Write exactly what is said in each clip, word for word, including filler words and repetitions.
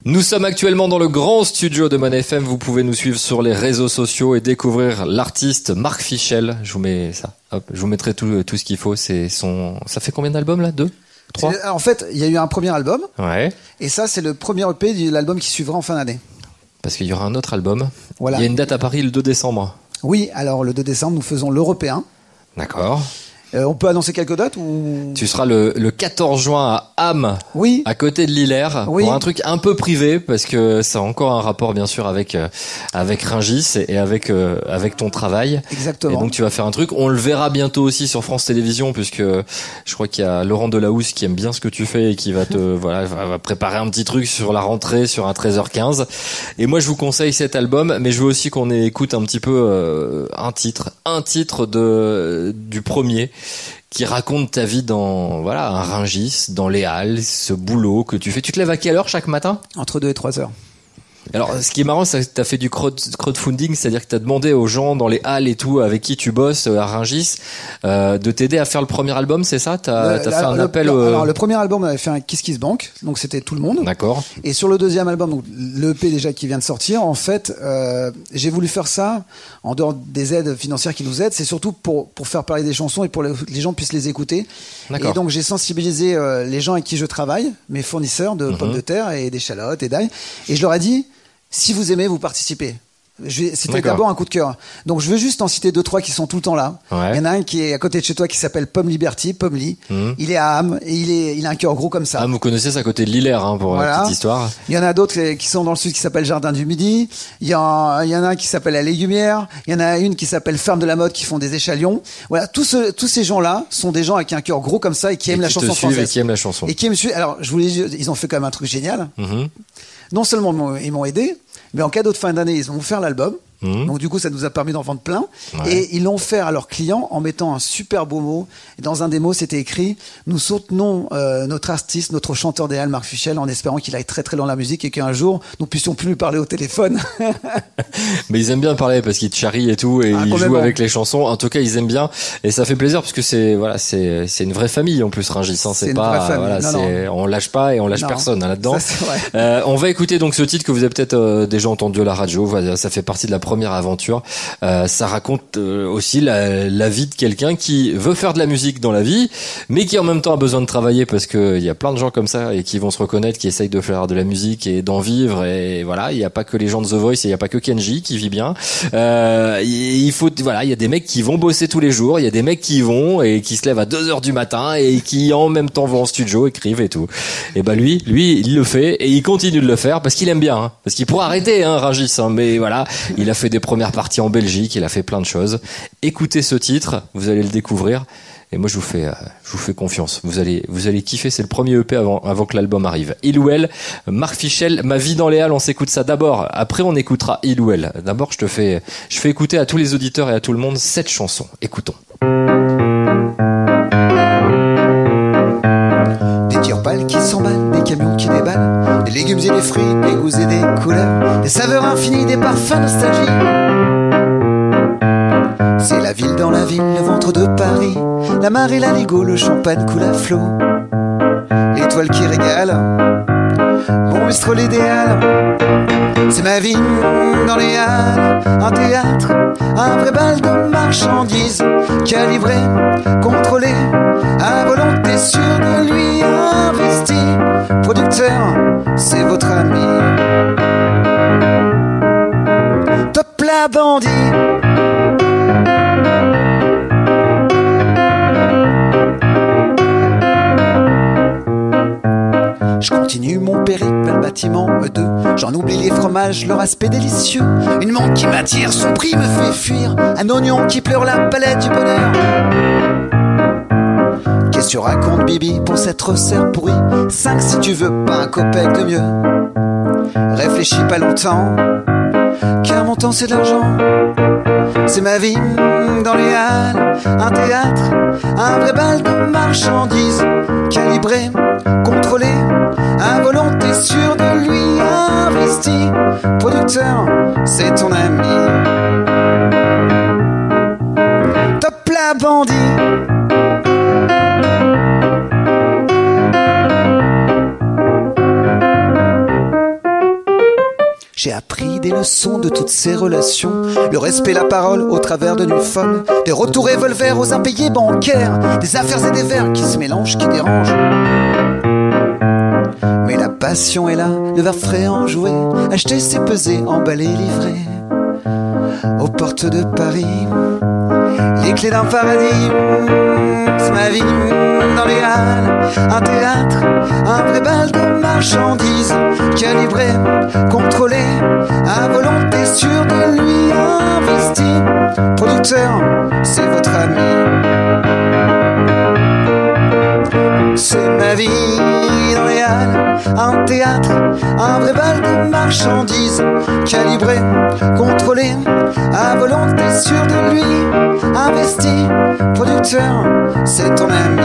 Nous sommes actuellement dans le grand studio de Money F M. Vous pouvez nous suivre sur les réseaux sociaux et découvrir l'artiste Marc Fichel. Je vous mets ça. Hop, je vous mettrai tout, tout ce qu'il faut. C'est son. Ça fait combien d'albums là? Deux, trois? En fait, il y a eu un premier album. Ouais. Et ça, c'est le premier E P de l'album qui suivra en fin d'année. Parce qu'il y aura un autre album. Voilà. Il y a une date à Paris le deux décembre. Oui, alors le deux décembre, nous faisons l'Européen. D'accord. Euh, on peut annoncer quelques dates ou... Tu seras le, le quatorze juin à Ham, oui. à côté de l'Hilaire, oui. pour un truc un peu privé, parce que ça a encore un rapport bien sûr avec euh, avec Rungis et avec euh, avec ton travail. Exactement. Et donc tu vas faire un truc. On le verra bientôt aussi sur France Télévisions, puisque je crois qu'il y a Laurent Delahousse qui aime bien ce que tu fais et qui va te voilà va, va préparer un petit truc sur la rentrée sur un treize heures quinze. Et moi je vous conseille cet album, mais je veux aussi qu'on écoute un petit peu euh, un titre, un titre de du premier, qui raconte ta vie dans voilà un Rungis, dans les Halles, ce boulot que tu fais. Tu te lèves à quelle heure chaque matin? Entre deux et trois heures. Alors, ce qui est marrant, c'est que t'as fait du crowd, crowdfunding, c'est-à-dire que t'as demandé aux gens dans les halles et tout, avec qui tu bosses à Rungis, euh, de t'aider à faire le premier album, c'est ça? T'as, le, t'as la, fait un le, appel le, au... Alors, le premier album, on avait fait un Kiss Kiss Bank, donc c'était tout le monde. D'accord. Et sur le deuxième album, donc l'E P déjà qui vient de sortir, en fait, euh, j'ai voulu faire ça, en dehors des aides financières qui nous aident, c'est surtout pour, pour faire parler des chansons et pour que les gens puissent les écouter. D'accord. Et donc, j'ai sensibilisé euh, les gens avec qui je travaille, mes fournisseurs de Mm-hmm. pommes de terre et d'échalotes et d'ail, et je leur ai dit, si vous aimez, vous participez. Je vais, c'était D'accord. d'abord un coup de cœur. Donc je veux juste en citer deux, trois qui sont tout le temps là. Ouais. Il y en a un qui est à côté de chez toi qui s'appelle Pomme Liberty, Pomme Lee. Mmh. Il est à Ham et il est, il a un cœur gros comme ça. Ah, vous connaissez ça à côté de l'Hilaire, hein, pour Voilà. la petite histoire. Il y en a d'autres qui sont dans le sud qui s'appellent Jardin du Midi. Il y en, il y en a un qui s'appelle La Légumière. Il y en a une qui s'appelle Ferme de la Mode qui font des échalions. Voilà, tous, ce, tous ces gens-là sont des gens avec un cœur gros comme ça et qui Et aiment la qui chanson te suivent française. et qui aiment la chanson. Et qui me suivent. Alors, je voulais, ils ont fait quand même un truc génial. Mmh. Non seulement ils m'ont, ils m'ont aidé, mais en cadeau de fin d'année, ils ont offert l'album. Mmh. Donc du coup, ça nous a permis d'en vendre plein. Ouais. Et ils l'ont offert à leurs clients en mettant un super beau mot. Et dans un des mots, c'était écrit « Nous soutenons euh, notre artiste, notre chanteur des Halles, Marc Fichel, en espérant qu'il aille très très loin dans la musique et qu'un jour, nous puissions plus lui parler au téléphone. » Mais ils aiment bien parler parce qu'ils te charrient et tout, et Ah, ils complètement. jouent avec les chansons. En tout cas, ils aiment bien, et ça fait plaisir parce que c'est voilà, c'est c'est une vraie famille en plus, Rungis. Hein, c'est, C'est une pas vraie famille. voilà, Non, c'est on lâche pas et on lâche Non. personne hein, là-dedans. Ça, c'est vrai. Euh, on va écouter donc ce titre que vous avez peut-être euh, déjà entendu à la radio. Voilà, ça fait partie de la première aventure. Euh, ça raconte euh, aussi la, la vie de quelqu'un qui veut faire de la musique dans la vie, mais qui en même temps a besoin de travailler parce que il y a plein de gens comme ça et qui vont se reconnaître, qui essayent de faire de la musique et d'en vivre. Et voilà, il n'y a pas que les gens de The Voice, et il n'y a pas que Kenji qui vit bien. Euh, il faut, voilà, il y a des mecs qui vont bosser tous les jours, il y a des mecs qui vont et qui se lèvent à deux heures du matin et qui en même temps vont en studio, écrivent et tout. Et bah lui, lui, il le fait et il continue de le faire parce qu'il aime bien, hein, parce qu'il pourrait arrêter, hein, Rungis, hein, mais voilà, il a fait des premières parties en Belgique, il a fait plein de choses. Écoutez ce titre, vous allez le découvrir. Et moi, je vous fais, euh, je vous fais confiance. Vous allez, vous allez kiffer. C'est le premier E P avant, avant que l'album arrive. Il ou elle, Marc Fichel, Ma vie dans les Halles. On s'écoute ça d'abord. Après, on écoutera Il ou elle. D'abord, je te fais, je fais écouter à tous les auditeurs et à tout le monde cette chanson. Écoutons. Des tire-balles qui s'emballent, des camions qui déballent, des légumes et des fruits, des goûts et des couleurs, des saveurs infinies, des parfums nostalgie. C'est la ville dans la ville, le ventre de Paris, la marée, la Ligo, le champagne coule à flot, l'étoile qui régale, mon bistrot l'idéal. C'est ma vie dans les Halles, un théâtre, un vrai bal de marchandises, calibré, contrôlé, à volonté, sûr de lui, investi. Producteur, c'est votre ami. Top la bandit. Je continue mon périple vers le bâtiment E deux. J'en oublie les fromages, leur aspect délicieux. Une menthe qui m'attire, son prix me fait fuir. Un oignon qui pleure la palette du bonheur. Qu'est-ce que tu racontes, Bibi, pour cette recette pourrie? Cinq si tu veux, pas un copec de mieux. Réfléchis pas longtemps, car mon temps c'est de l'argent. C'est ma vie dans les Halles, un théâtre, un vrai bal de marchandises, calibré, contrôlé, à volonté, sûr de lui, investi. Producteur, c'est ton ami. Top la bandit. J'ai appris des leçons de toutes ces relations, le respect, la parole au travers de nuits folles, des retours revolvers aux impayés bancaires, des affaires et des vers qui se mélangent, qui dérangent. Mais la passion est là, le verre frais enjoué, acheter c'est peser, emballer, livrer. Aux portes de Paris, les clés d'un paradis, c'est ma vie dans les halles, un théâtre, un vrai bal de marchandises, calibré, contrôlé, à volonté, sûr de lui, investi. Producteur, c'est votre ami. C'est ma vie dans les halles, un théâtre, un vrai bal de marchandises, calibré, contrôlé, à volonté, sûr de lui, investi. Producteur, c'est ton ami.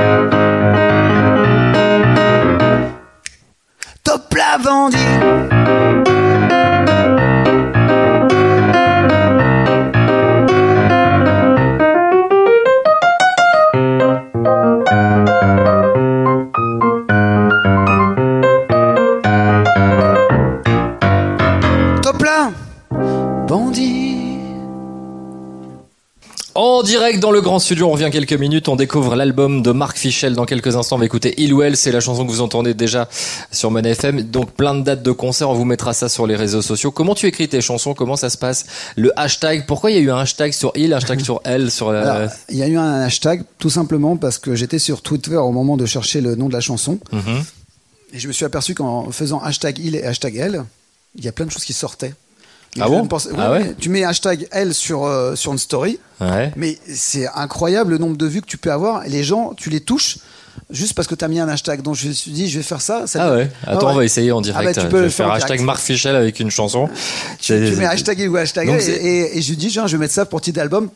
Top la bandit. En direct dans le grand studio, on revient quelques minutes, on découvre l'album de Marc Fichel. Dans quelques instants, on va écouter Il ou Elle, c'est la chanson que vous entendez déjà sur Mon F M. Donc plein de dates de concerts, on vous mettra ça sur les réseaux sociaux. Comment tu écris tes chansons? Comment ça se passe? Le hashtag, pourquoi il y a eu un hashtag sur Il, un hashtag sur Elle sur la... Alors, il y a eu un hashtag tout simplement parce que j'étais sur Twitter au moment de chercher le nom de la chanson. Mm-hmm. Et je me suis aperçu qu'en faisant hashtag Il et hashtag Elle, il y a plein de choses qui sortaient. Et ah bon pense, ouais, ah ouais Tu mets hashtag Elle sur, euh, sur une story, ouais. Mais c'est incroyable le nombre de vues que tu peux avoir. Et les gens, tu les touches juste parce que tu as mis un hashtag. Donc je me suis dit, je vais faire ça. ça ah ouais Attends, ah ouais. on va essayer en direct. Ah bah, tu peux je vais le faire, faire hashtag Marc Fichel avec une chanson. Tu, tu mets hashtag Il ou hashtag Elle. Et, et, et je lui dis, genre, je vais mettre ça pour titre d'album.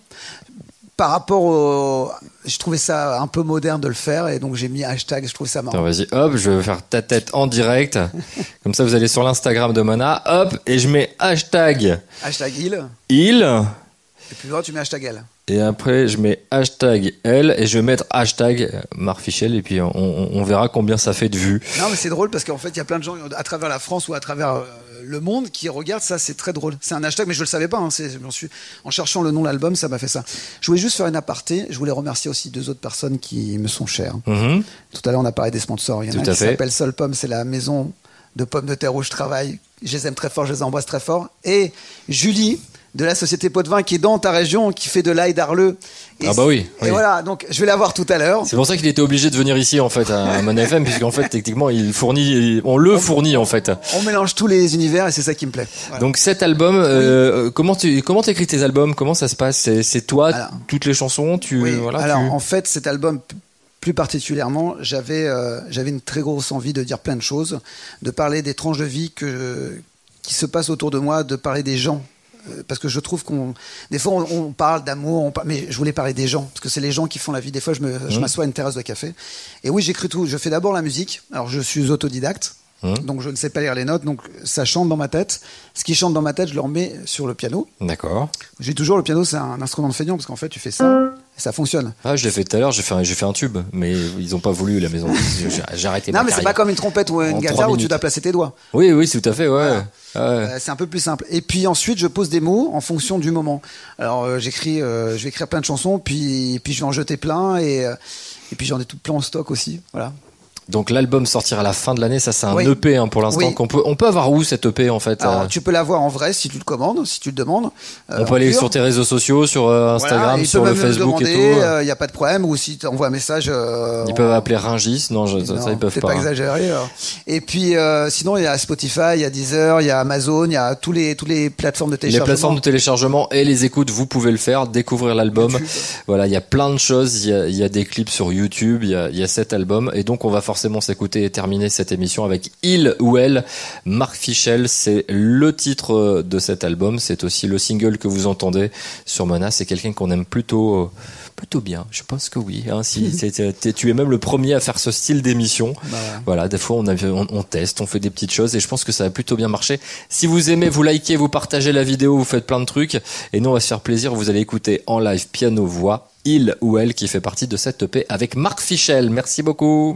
Par rapport au... Je trouvais ça un peu moderne de le faire et donc j'ai mis hashtag, je trouve ça marrant. Attends, vas-y, hop, je vais faire ta tête en direct. Comme ça, vous allez sur l'Instagram de Mona, hop, et je mets hashtag. Hashtag Il. Il. Et plus loin, tu mets hashtag Elle. Et après, je mets hashtag Elle et je vais mettre hashtag Marc Fichel et puis on, on, on verra combien ça fait de vues. Non, mais c'est drôle parce qu'en fait, il y a plein de gens à travers la France ou à travers euh, le monde qui regardent ça, c'est très drôle. C'est un hashtag, mais je le savais pas. Hein, c'est, j'en suis, en cherchant le nom de l'album, ça m'a fait ça. Je voulais juste faire une aparté. Je voulais remercier aussi deux autres personnes qui me sont chères. Mm-hmm. Tout à l'heure, on a parlé des sponsors. Il y en a un qui s'appelle Sol Pomme, c'est la maison de pommes de terre où je travaille. Je les aime très fort, je les embrasse très fort. Et Julie, de la société Potvin, qui est dans ta région, qui fait de l'ail d'Arleux. Et ah bah oui. Et oui. voilà, donc je vais la voir tout à l'heure. C'est pour ça qu'il était obligé de venir ici en fait à Mon F M, puisqu'en fait techniquement il fournit, on le on, fournit en fait. On mélange tous les univers et c'est ça qui me plaît. Voilà. Donc cet album, oui. euh, comment tu comment t'écris tes albums? Comment ça se passe? C'est, c'est toi alors, toutes les chansons? Tu oui, voilà. Alors tu... en fait cet album. Plus particulièrement, j'avais euh, j'avais une très grosse envie de dire plein de choses, de parler des tranches de vie que qui se passent autour de moi, de parler des gens. Parce que je trouve qu'on des fois on, on parle d'amour, on parle, mais je voulais parler des gens parce que c'est les gens qui font la vie. Des fois je me mmh. je m'assois à une terrasse de café et oui j'écris tout. Je fais d'abord la musique. Alors je suis autodidacte. Mmh. Donc je ne sais pas lire les notes, donc ça chante dans ma tête. Ce qui chante dans ma tête, je le remets sur le piano. D'accord. J'ai toujours le piano, c'est un instrument de feignant parce qu'en fait tu fais ça et ça fonctionne. Ah, je l'ai fait tout à l'heure, j'ai fait un, j'ai fait un tube, mais ils ont pas voulu la maison. J'ai, j'ai arrêté. Non mais c'est pas comme une trompette ou une guitare où tu dois placer tes doigts. Oui oui, c'est tout à fait, ouais. Voilà. ouais. Euh, c'est un peu plus simple. Et puis ensuite je pose des mots en fonction du moment. Alors euh, j'écris, euh, je vais écrire plein de chansons, puis puis je vais en jeter plein et euh, et puis j'en ai tout plein en stock aussi. Voilà. Donc l'album sortira à la fin de l'année, ça c'est un oui. E P hein, pour l'instant. Oui. Qu'on peut, on peut avoir où cet E P en fait? Alors, tu peux l'avoir en vrai si tu le commandes, si tu le demandes. Euh, on peut aller pur. sur tes réseaux sociaux, sur euh, Instagram, voilà, sur le Facebook demander, et tout. Il euh, n'y a pas de problème. Ou si tu envoies un message. Euh, ils on... peuvent appeler Rungis, non, je, ça, non ça ils peuvent pas. pas. pas exagéré. Alors. Et puis euh, sinon il y a Spotify, il y a Deezer, il y a Amazon, il y a tous les tous les plateformes de téléchargement. Les plateformes de téléchargement et les écoutes, vous pouvez le faire, découvrir l'album. YouTube. Voilà, il y a plein de choses. Il y a, il y a des clips sur YouTube. Il y a, il y a cet album et donc on va forcément s'écouter. Terminer cette émission avec Il ou Elle. Marc Fichel, c'est le titre de cet album, c'est aussi le single que vous entendez sur Mona. C'est quelqu'un qu'on aime plutôt plutôt bien, je pense que oui hein, si c'est, c'est, tu es même le premier à faire ce style d'émission. Bah ouais. Voilà, des fois on, a, on, on teste, on fait des petites choses et je pense que ça a plutôt bien marché. Si vous aimez, vous likez, vous partagez la vidéo, vous faites plein de trucs et nous on va se faire plaisir, vous allez écouter en live piano voix Il ou Elle qui fait partie de cette E P avec Marc Fichel. Merci beaucoup.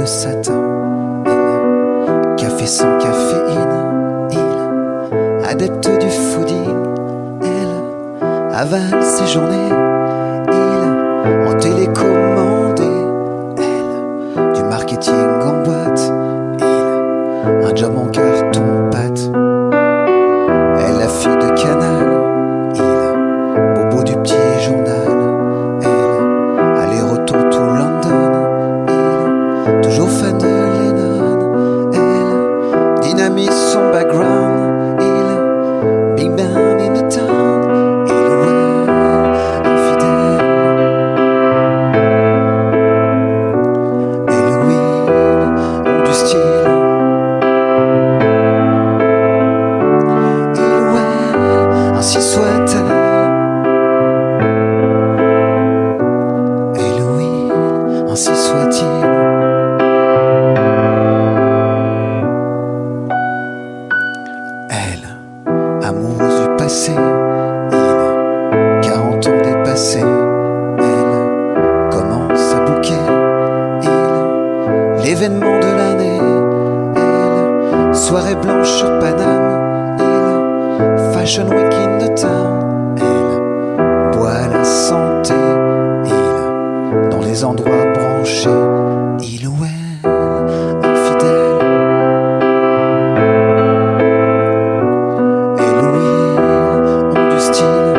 satin. Il, café sans caféine. Il, adepte du fooding. Elle, avale ses journées. Il, en télécommandé. Elle, du marketing en boîte. Il, un job en carton-pâte. Elle, la fille de Canal. Il, bobo du petit journal. Elle, aller-retour tout London. Il, toujours fan de Lennon. Elle, dynamise son background. Il, big band in the town. Il, ouais, infidèle. Elle, oui, ont du style. Ainsi soit-elle. Et Louis, ainsi soit-il. Elle, amoureuse du passé. Il, quarante ans dépassé. Elle, commence à bouquer. Il, l'événement de l'année. Elle, soirée blanche sur Paname. Fashion Week in the town. Elle boit la santé. Il dans les endroits branchés. Il ou elle infidèle. Elle ou il ont du style.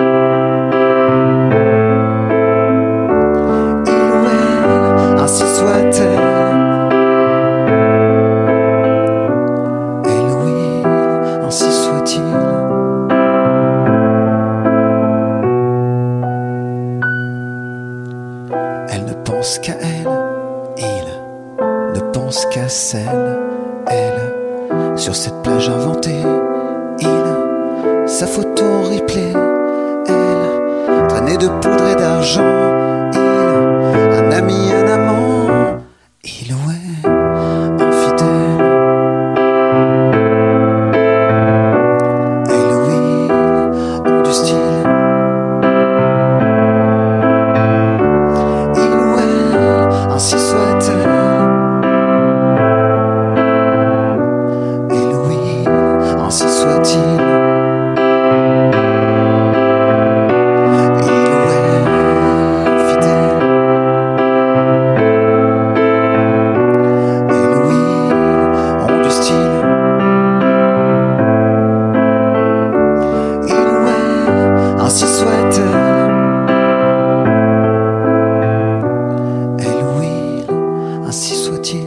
Il ou elle, ainsi soit-elle. Elle ou il, ainsi soit-il. Qu'à elle, il ne pense qu'à celle, elle, sur cette plage inventée, il, sa photo replay, elle, traînée de poudre et d'argent, il, un ami, un amant, il ou elle, infidèle. Elle ou il ont du style. Ainsi soit-elle. Et Louis, ainsi soit-il. Et Louis, fidèle. Et Louis, ont du style. Et Louis, ainsi soit-elle. Ainsi soit-il.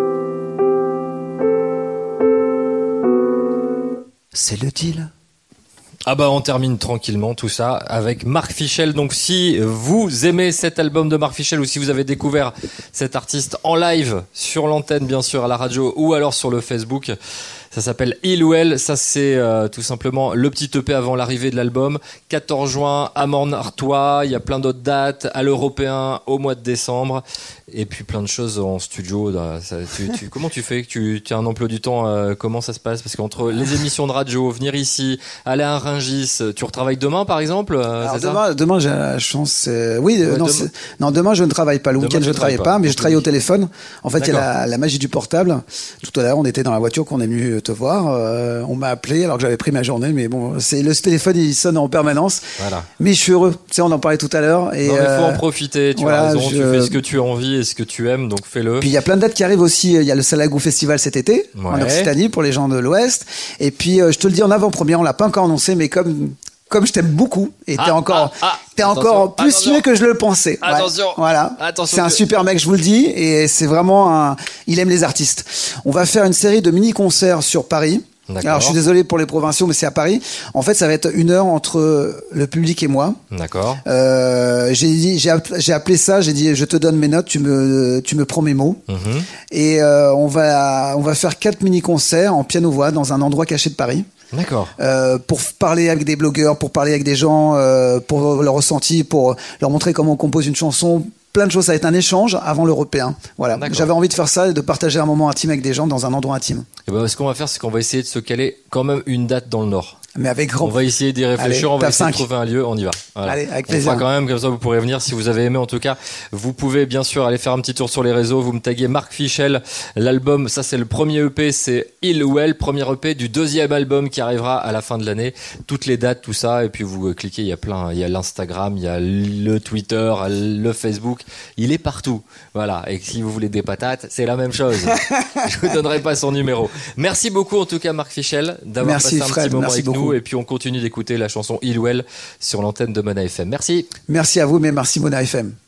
C'est le deal. Ah bah on termine tranquillement tout ça avec Marc Fichel. Donc si vous aimez cet album de Marc Fichel ou si vous avez découvert cet artiste en live sur l'antenne bien sûr à la radio ou alors sur le Facebook, ça s'appelle Il ou Elle. Ça c'est euh, tout simplement le petit E P avant l'arrivée de l'album. quatorze juin à Morne-Artois. Il y a plein d'autres dates à l'Européen au mois de décembre. Et puis plein de choses en studio. Ça, tu, tu, comment tu fais? Tu, tu as un emploi du temps, euh, comment ça se passe? Parce qu'entre les émissions de radio, venir ici, aller à Rungis, tu retravailles demain par exemple? euh, Alors c'est demain, ça demain j'ai la chance. euh, oui, Ouais, non, demain- c'est- non, demain je ne travaille pas. Le Demain, week-end tu je ne travaille travailles pas, pas. mais je travaille au téléphone. En fait, il y a D'accord. la, la magie du portable. Tout à l'heure, on était dans la voiture, qu'on est venu te voir. euh, on m'a appelé alors que j'avais pris ma journée, mais bon, c'est le téléphone, il sonne en permanence. Voilà. Mais je suis heureux. Tu sais, on en parlait tout à l'heure. Et Non, mais faut euh, en profiter, tu voilà, as raison, je- tu fais ce que tu as envie et ce que tu aimes, donc fais-le. Puis il y a plein de dates qui arrivent aussi. Il y a le Salagou Festival cet été en Ouais. Occitanie pour les gens de l'Ouest. Et puis euh, je te le dis en avant-première, on l'a pas encore annoncé, mais comme comme je t'aime beaucoup et t'es Ah, encore ah, ah, t'es attention, encore plus attention. mieux que je le pensais. Ouais. Attention. Voilà. Attention C'est un que- super mec, je vous le dis, et c'est vraiment un. Il aime les artistes. On va faire une série de mini concerts sur Paris. D'accord. Alors je suis désolé pour les provinciaux, mais c'est à Paris. En fait, ça va être une heure entre le public et moi. D'accord. Euh, j'ai dit, j'ai app- j'ai appelé ça. J'ai dit, je te donne mes notes, tu me, tu me prends mes mots. Mhm. Et euh, on va, on va faire quatre mini concerts en piano voix dans un endroit caché de Paris. D'accord. Euh, pour f- parler avec des blogueurs, pour parler avec des gens, euh, pour leur ressenti, pour leur montrer comment on compose une chanson. Plein de choses, ça va être un échange avant l'Européen. Voilà. D'accord. J'avais envie de faire ça et de partager un moment intime avec des gens dans un endroit intime. Et ben, ce qu'on va faire, c'est qu'on va essayer de se caler quand même une date dans le Nord. Mais avec grand. On va essayer d'y réfléchir, Allez, on va essayer cinq. de trouver un lieu, on y va. Voilà. Allez, avec on plaisir. fera quand même, comme ça vous pourrez venir si vous avez aimé en tout cas. Vous pouvez bien sûr aller faire un petit tour sur les réseaux, vous me taguez Marc Fichel. L'album, ça c'est le premier E P, c'est Hillwell, premier E P du deuxième album qui arrivera à la fin de l'année. Toutes les dates, tout ça, et puis vous cliquez, il y a plein, il y a l'Instagram, il y a le Twitter, le Facebook, il est partout. Voilà, et si vous voulez des patates, c'est la même chose. Je vous donnerai pas son numéro. Merci beaucoup en tout cas Marc Fichel d'avoir Merci, passé un Fred, petit moment merci avec beaucoup. nous, et puis on continue d'écouter la chanson Hillwell sur l'antenne de Mona F M. Merci. Merci à vous, mais merci Mona F M.